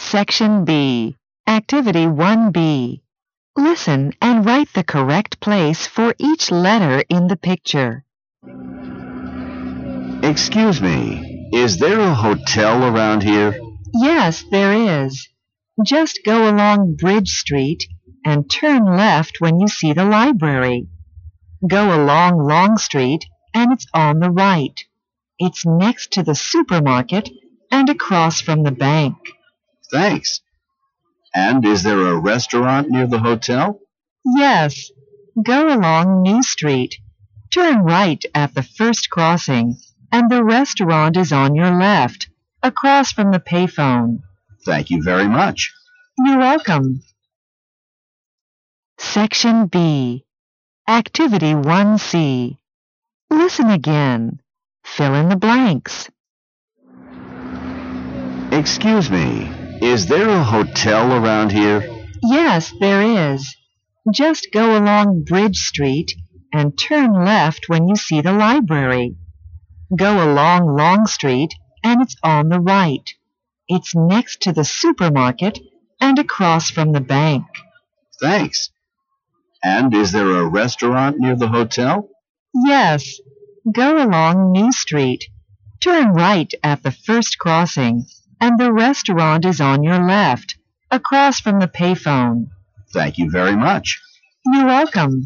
Section B. Activity 1B. Listen and write the correct place for each letter in the picture. Excuse me, is there a hotel around here? Yes, there is. Just go along Bridge Street and turn left when you see the library. Go along Long Street and it's on the right. It's next to the supermarket and across from the bank. Thanks. And is there a restaurant near the hotel? Yes. Go along New Street. Turn right at the first crossing and the restaurant is on your left, across from the payphone. Thank you very much. You're welcome. Section B. Activity 1C. Listen again. Fill in the blanks. Excuse me, is there a hotel around here? Yes, there is. Just go along Bridge Street and turn left when you see the library. Go along Long Street and it's on the right. It's next to the supermarket and across from the bank. Thanks. And is there a restaurant near the hotel? Yes. Go along New Street. Turn right at the first crossing and the restaurant is on your left, across from the payphone. Thank you very much. You're welcome.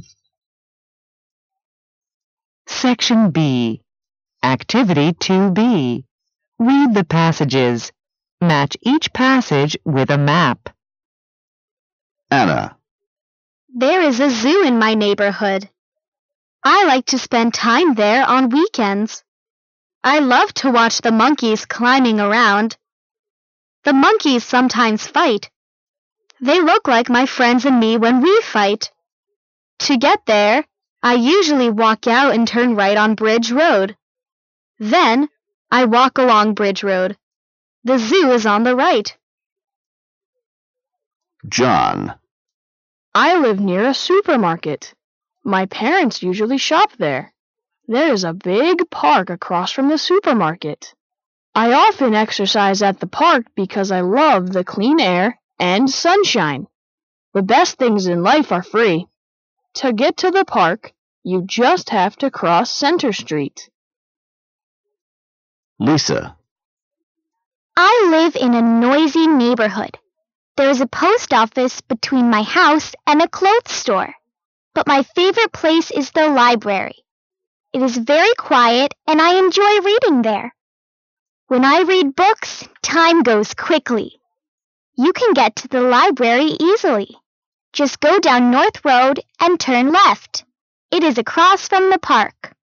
Section B. Activity 2B. Read the passages. Match each passage with a map. Anna. There is a zoo in my neighborhood. I like to spend time there on weekends. I love to watch the monkeys climbing around. The monkeys sometimes fight. They look like my friends and me when we fight. To get there, I usually walk out and turn right on Bridge Road. Then, I walk along Bridge Road. The zoo is on the right. John. I live near a supermarket. My parents usually shop there. There is a big park across from the supermarket. I often exercise at the park because I love the clean air and sunshine. The best things in life are free. To get to the park, you just have to cross Center Street. Lisa. I live in a noisy neighborhood. There is a post office between my house and a clothes store. But my favorite place is the library. It is very quiet and I enjoy reading there. When I read books, time goes quickly. You can get to the library easily. Just go down North Road and turn left. It is across from the park.